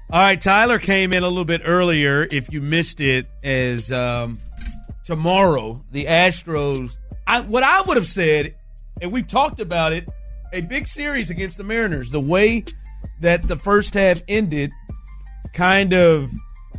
All right, Tyler came in a little bit earlier. If you missed it, as tomorrow, the Astros, what I would have said, and we've talked about it, a big series against the Mariners. The way that the first half ended kind of,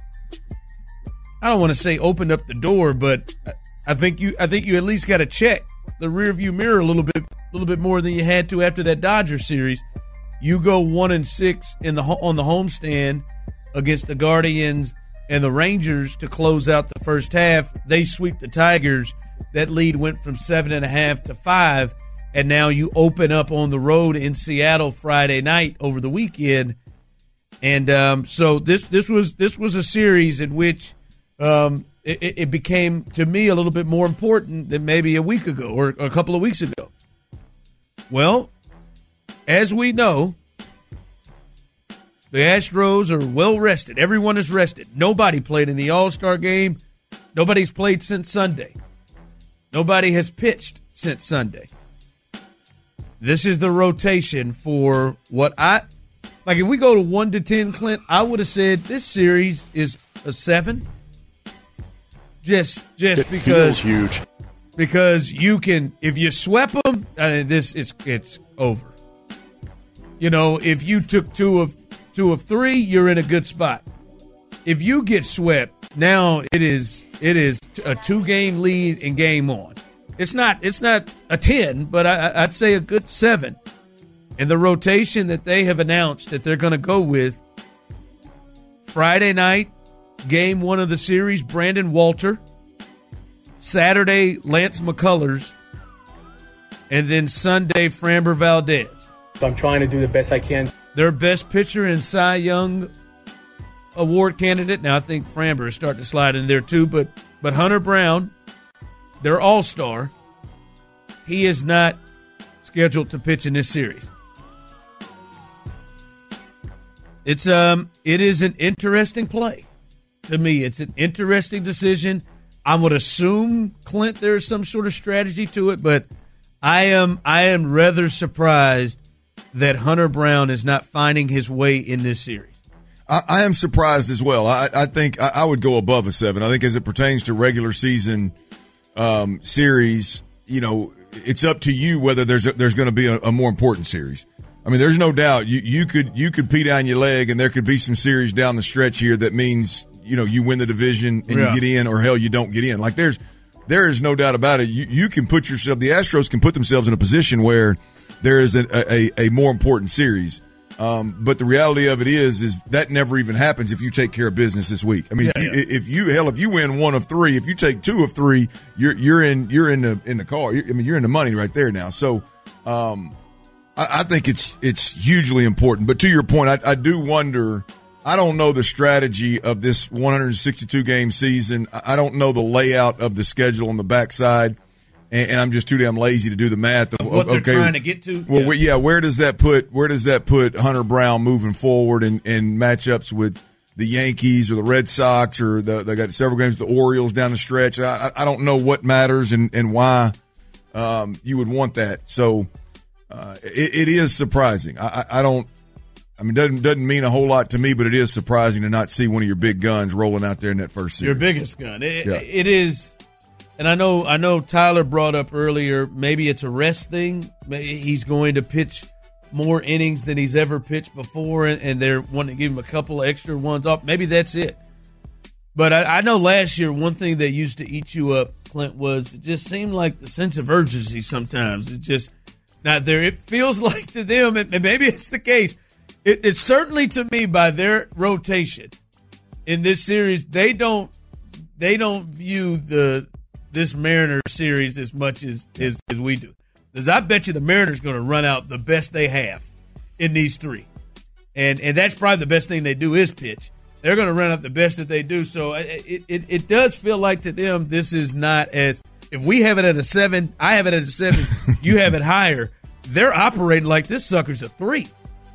I don't want to say opened up the door, but I think you at least got to check the rearview mirror a little bit more than you had to after that Dodger series. You go 1-6 on the homestand against the Guardians and the Rangers to close out the first half. They sweep the Tigers. That lead went from 7.5 to 5, and now you open up on the road in Seattle Friday night over the weekend. And so this was a series in which it became, to me, a little bit more important than maybe a week ago or a couple of weeks ago. Well, as we know, the Astros are well rested. Everyone is rested. Nobody played in the All-Star game. Nobody's played since Sunday. Nobody has pitched since Sunday. This is the rotation for what if we go to 1 to 10, Clint, I would have said this series is a 7. Just it because feels huge. Because you can, if you sweep them, it's over. You know, if you took two of 3, you're in a good spot. If you get swept, now it is a 2-game lead and game on. It's not a 10, but I'd say a good 7. And the rotation that they have announced that they're going to go with, Friday night, game 1 of the series, Brandon Walter. Saturday, Lance McCullers. And then Sunday, Framber Valdez. So I'm trying to do the best I can. Their best pitcher and Cy Young Award candidate. Now, I think Framber is starting to slide in there too, but Hunter Brown, their all-star, he is not scheduled to pitch in this series. It is an interesting play. To me, it's an interesting decision. I would assume, Clint, there's some sort of strategy to it, but I am rather surprised that Hunter Brown is not finding his way in this series. I am surprised as well. I think I would go above a 7. I think as it pertains to regular season series, you know, it's up to you whether there's going to be a more important series. I mean, there's no doubt you could pee down your leg, and there could be some series down the stretch here that means, you know, you win the division and you get in, or hell, you don't get in. Like there is no doubt about it. You can put yourself, the Astros can put themselves in a position where there is a more important series. But the reality of it is that never even happens if you take care of business this week. I mean, if you win 1 of 3, if you take 2 of 3, you're in the car. You're in the money right there now. So, I think it's hugely important. But to your point, I do wonder. I don't know the strategy of this 162 game season. I don't know the layout of the schedule on the backside. And I'm just too damn lazy to do the math of what they're trying to get to. Well, where does that put Hunter Brown moving forward and matchups with the Yankees or the Red Sox, or they got several games with the Orioles down the stretch? I don't know what matters and why you would want that. So it is surprising. It doesn't mean a whole lot to me, but it is surprising to not see one of your big guns rolling out there in that first series. Your biggest gun. It is. And I know Tyler brought up earlier, maybe it's a rest thing. Maybe he's going to pitch more innings than he's ever pitched before, and they're wanting to give him a couple of extra ones off. Maybe that's it. But I know last year one thing that used to eat you up, Clint, was it just seemed like the sense of urgency sometimes. It's just not there. It feels like to them, and maybe it's the case, it's certainly to me by their rotation in this series, they don't view this Mariners series as much as we do. Because I bet you the Mariners going to run out the best they have in these 3. And that's probably the best thing they do is pitch. They're going to run out the best that they do. So it does feel like to them this is not as – if we have it at a 7, I have it at a 7, you have it higher. They're operating like this sucker's a 3.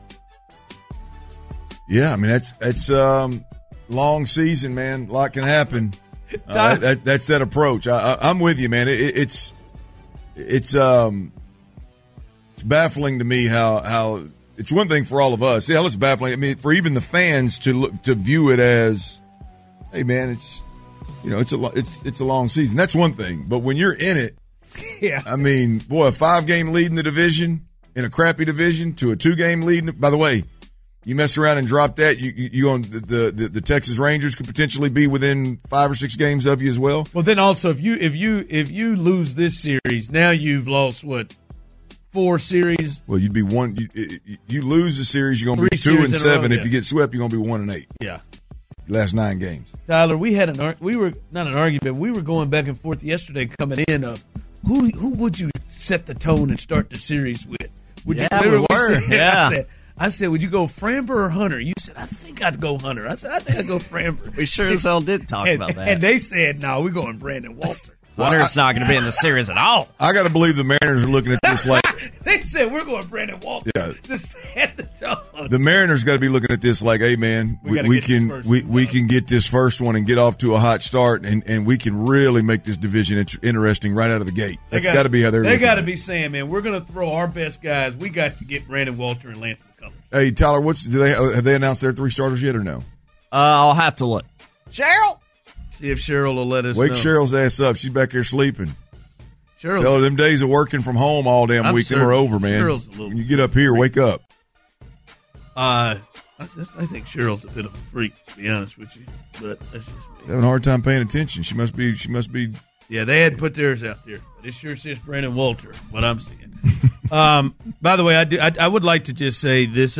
Yeah, I mean, that's long season, man. A lot can happen. That's that approach. I'm with you, man. It's baffling to me how it's one thing for all of us. Yeah, it's baffling. I mean, for even the fans to view it as, hey man, it's it's a long season. That's one thing. But when you're in it, yeah. I mean, boy, a 5-game lead in the division in a crappy division to a 2-game lead. By the way, you mess around and drop that, you on the Texas Rangers could potentially be within 5 or 6 games of you as well. Well, then also if you lose this series, now you've lost what? 4 series. Well, you'd be one. You lose the series, you're going to be 2-7. If you get swept, you're going to be 1-8. Yeah. Last 9 games. Tyler, we were not an argument. We were going back and forth yesterday coming in of who would you set the tone and start the series with? We were. Yeah. I said, would you go Framber or Hunter? You said, I think I'd go Hunter. I said, I think I'd go Framber. We sure as hell did talk about that. And they said, no, we're going Brandon Walter. Hunter's not going to be in the series at all. I got to believe the Mariners are looking at this like they said we're going Brandon Walter. Yeah, to set the tone. The Mariners got to be looking at this like, hey man, we can get this first one and get off to a hot start, and we can really make this division interesting right out of the gate. That's got to be how they're. They got to be saying, man, we're going to throw our best guys. We got to get Brandon Walter and Lance McCullers. Hey Tyler, have they announced their 3 starters yet or no? I'll have to look. Cheryl. See if Cheryl will let us Wake know. Cheryl's ass up. She's back here sleeping. Tell her them days of working from home all damn week, them are over, man. When you get up here, wake up. I think Cheryl's a bit of a freak, to be honest with you. But that's just me. Having a hard time paying attention. She must be. Yeah, they had put theirs out there. But it sure says Brandon Walter, what I'm seeing. By the way, I would like to just say this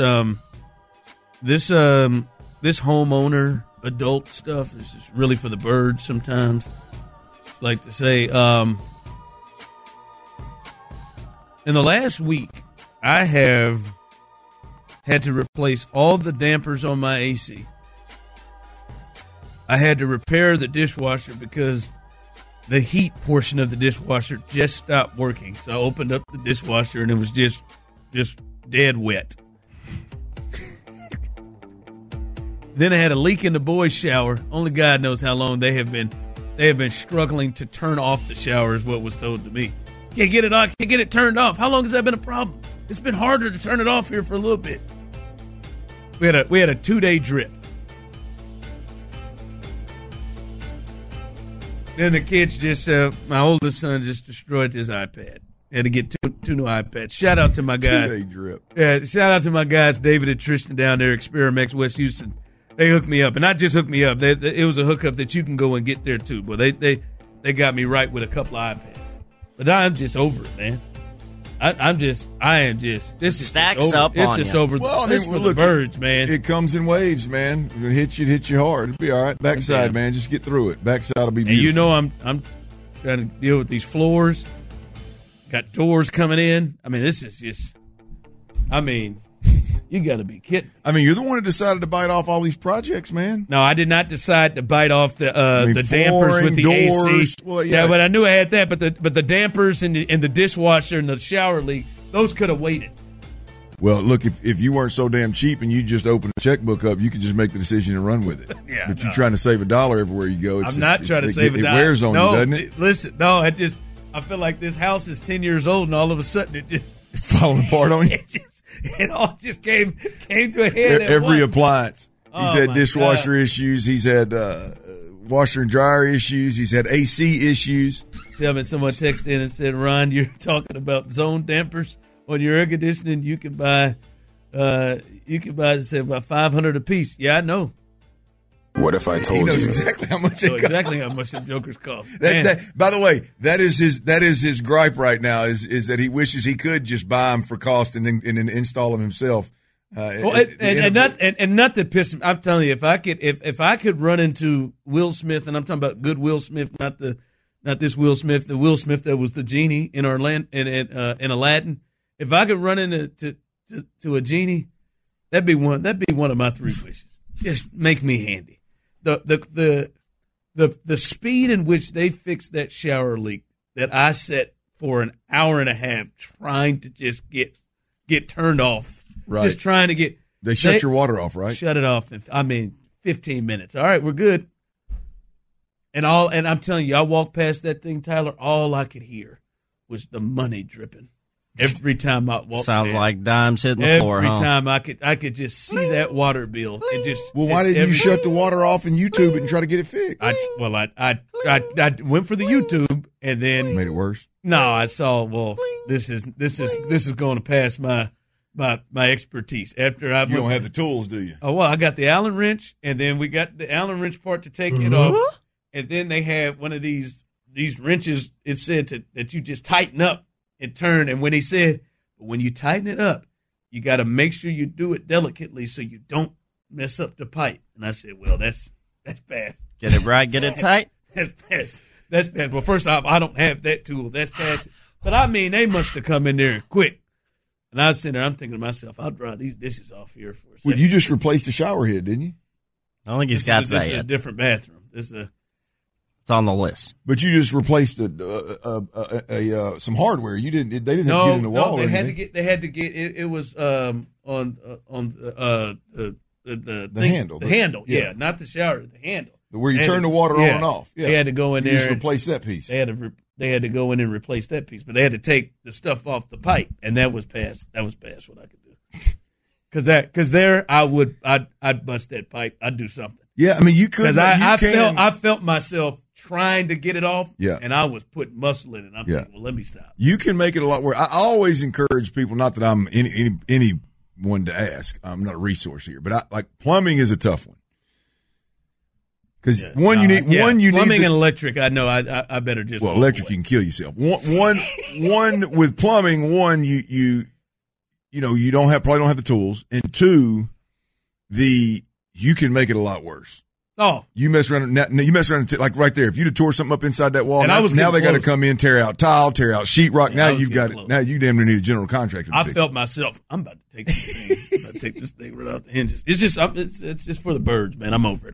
homeowner adult stuff is just really for the birds sometimes. It's like to say, in the last week, I have had to replace all the dampers on my AC. I had to repair the dishwasher because the heat portion of the dishwasher just stopped working. So I opened up the dishwasher and it was just dead wet. Then I had a leak in the boys' shower. Only God knows how long they have been struggling to turn off the shower, is what was told to me. Can't get it on. Can't get it turned off. How long has that been a problem? It's been harder to turn it off here for a little bit. We had a 2-day drip. Then the kids my oldest son just destroyed his iPad. Had to get two new iPads. Shout out to my guys. 2-day drip. Yeah, shout out to my guys, David and Tristan down there, Experimex West Houston. They hooked me up, and not just hooked me up. It was a hookup that you can go and get there too. But they got me right with a couple of iPads. But I'm just over it, man. I am just. This is stacks up. It's just over. Well, it's for the birds, man. It comes in waves, man. It hit you hard. It'll be all right. Backside, man. Just get through it. Backside will be beautiful. And I'm trying to deal with these floors. Got doors coming in. I mean, this is just. I mean, you got to be kidding. I mean, you're the one who decided to bite off all these projects, man. No, I did not decide to bite off the dampers with the doors, AC. Well, yeah, but I knew I had that. But the dampers and the dishwasher and the shower leak, those could have waited. Well, look, if you weren't so damn cheap and you just opened a checkbook up, you could just make the decision and run with it. Yeah, but you're trying to save $1 everywhere you go. I'm not trying to save $1. It wears on you, doesn't it? Listen, no, I feel like this house is 10 years old, and all of a sudden it's falling apart on you. It all just came to a head. Every appliance. He's had dishwasher God. issues. He's had washer and dryer issues. He's had AC issues. Tell me, someone texted in and said, Ron, you're talking about zone dampers on your air conditioning. You can buy say about $500 a piece. Yeah, I know. What if I told you? He knows exactly how much exactly how much the jokers cost. By the way, that is his gripe right now is that he wishes he could just buy them for cost and then install them himself. And not to piss him. I'm telling you, if I could run into Will Smith, and I'm talking about good Will Smith, not this Will Smith, the Will Smith that was the genie in in Aladdin. If I could run into a genie, that'd be one of my 3 wishes. Just make me handy. The speed in which they fixed that shower leak that I sat for an hour and a half trying to just get turned off. Right. Just trying to get. They shut your water off, right? Shut it off. 15 minutes. All right, we're good. And I'm telling you, I walked past that thing, Tyler. All I could hear was the money dripping. Every time I walk Sounds past, like dimes hitting the floor, every huh? time I could just see that water bill. It just Well, just why didn't you every- shut the water off and YouTube it and try to get it fixed? I went for the YouTube and then Made it worse. no, I saw. Well, this is going to pass my expertise. After I You don't have the tools, do you? oh well, I got the Allen wrench, and then we got the Allen wrench part to take it off, and then they had one of these wrenches. It said that you just tighten up and turn, and when he said, when you tighten it up, you got to make sure you do it delicately so you don't mess up the pipe. And I said, well, that's bad. Get it right, get it tight. That's bad. That's bad. Well, first off, I don't have that tool. That's bad. But I mean, they must have come in there quick. And I was sitting there, I'm thinking to myself, I'll dry these dishes off here for a second. Well, you just replaced the shower head, didn't you? I don't think he's got to This that is a yet. different bathroom. This is It's on the list. But you just replaced some hardware. You didn't. They didn't have to get in the wall. They or had to anything. get. They had to get. It was on the thing, handle. The handle. Yeah. Yeah, not the shower. The handle. Where you They had turn to- the water on yeah. and off. Yeah. They had to go in You there. just and- replace that piece. They had to go in and replace that piece, but they had to take the stuff off the pipe, and that was past what I could do. Because there I'd bust that pipe. I'd do something. Yeah, I mean you could. Because I felt myself trying to get it off. Yeah. And I was putting muscle in it. I'm Yeah. thinking, well, let me stop. You can make it a lot worse. I always encourage people. Not that I'm anyone to ask. I'm not a resource here, but plumbing is a tough one. Because you need plumbing and electric. I know. I better just walk electric away. you can kill yourself. One with plumbing. One you probably don't have the tools, and two, you can make it a lot worse. Oh, You mess around like right there. If you'd have tore something up inside that wall, And now, I was now getting they got to close. come in, tear out tile, tear out sheetrock. Yeah, Now I was you've got getting it. close. Now you damn near need a general contractor. To I fix felt myself. I'm about to take this thing. I'm about to take this thing right off the hinges. It's just for the birds, man. I'm over it.